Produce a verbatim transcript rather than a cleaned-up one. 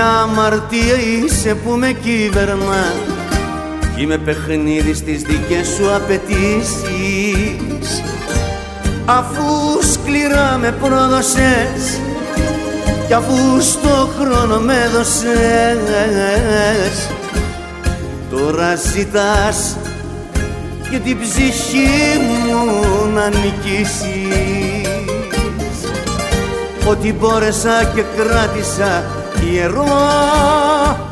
Μια αμαρτία είσαι που με κυβερνά κι είμαι παιχνίδι στις δικές σου απαιτήσεις. Αφού σκληρά με πρόδωσες κι αφού στο χρόνο με έδωσες, τώρα ζητάς και την ψυχή μου να νικήσεις. Ό,τι μπόρεσα και κράτησα ιερό